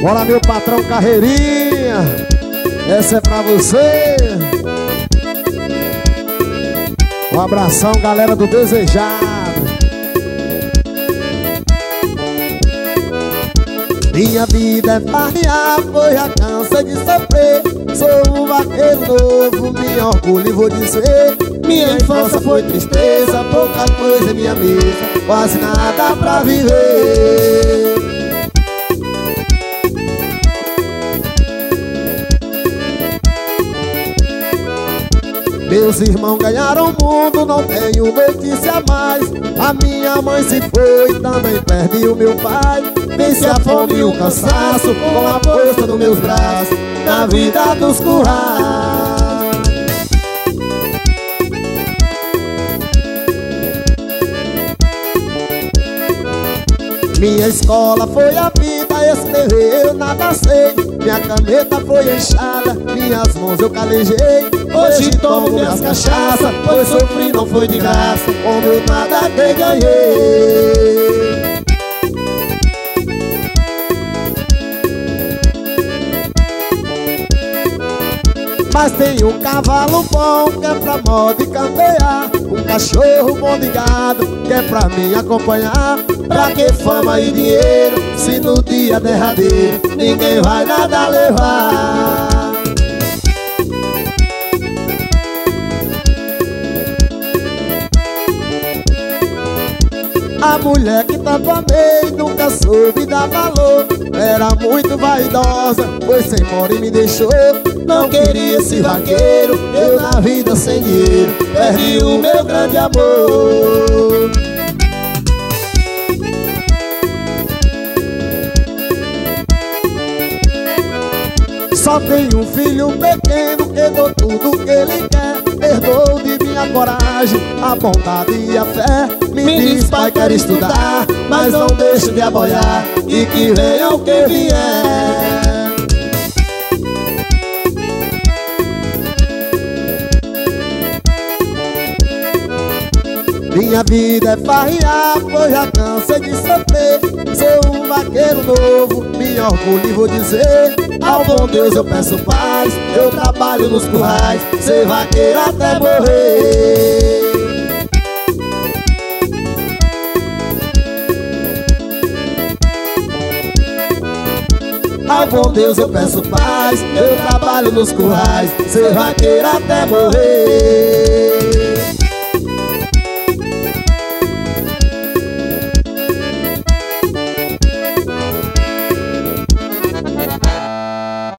Bora, meu patrão Carreirinha, essa é pra você. Um abração, galera do Desejado. Minha vida é farrear, pois já cansa de sofrer. Sou um vaqueiro novo, me orgulho e vou dizer: minha infância foi tristeza, pouca coisa em minha mesa, quase nada pra viver. Meus irmãos ganharam o mundo, não tenho notícia mais. A minha mãe se foi, também perdi o meu pai. Venci a fome e o cansaço com a força dos meus braços na vida dos currais. Minha escola foi a vida, escrever eu nada sei. Minha caneta foi inchada, minhas mãos eu calejei. Hoje tomo minhas cachaças, pois sofri não foi de graça, com meu nada que ganhei. Mas tem um cavalo bom que é pra moda e cantear, um cachorro bom de gado que é pra mim acompanhar. Pra que fama e dinheiro, se no dia derradeiro ninguém vai nada levar? A mulher que tanto amei nunca soube dar valor. Era muito vaidosa, foi sem mora e me deixou. Não queria esse vaqueiro, eu na vida sem dinheiro perdi o meu grande amor. Só tenho um filho pequeno que dou tudo que ele quer. Herdou de minha coragem a bondade e a fé. Me diz, pai, quero estudar, mas não deixo de aboiar, e que venha o que vier. Minha vida é farrear, pois já cansei de sofrer. Sou um vaqueiro novo, me orgulho e vou dizer: ao bom Deus eu peço paz, eu trabalho nos currais, ser vaqueiro até morrer. Ao bom Deus eu peço paz, eu trabalho nos currais, ser vaqueiro até morrer.